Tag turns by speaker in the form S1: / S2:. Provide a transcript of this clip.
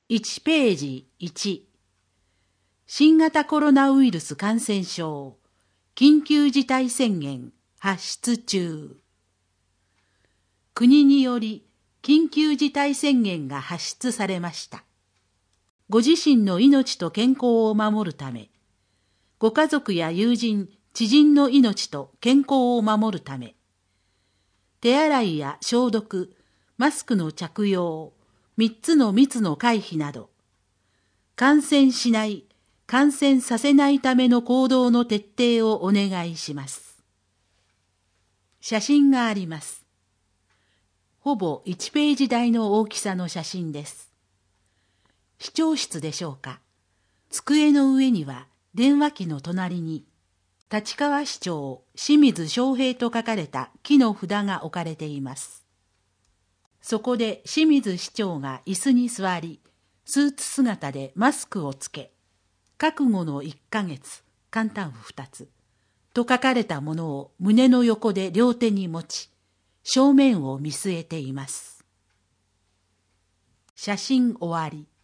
S1: 1ページ1、新型コロナウイルス感染症緊急事態宣言発出中。国により緊急事態宣言が発出されました。ご自身の命と健康を守るため、ご家族や友人、知人の命と健康を守るため、手洗いや消毒、マスクの着用、3つの密の回避など、感染しない、感染させないための行動の徹底をお願いします。写真があります。ほぼ1ページ大の大きさの写真です。市長室でしょうか。机の上には電話機の隣に、立川市長清水翔平と書かれた木の札が置かれています。そこで清水市長が椅子に座り、スーツ姿でマスクをつけ、覚悟の1ヶ月、簡単符2つ、と書かれたものを胸の横で両手に持ち、正面を見据えています。写真終わり。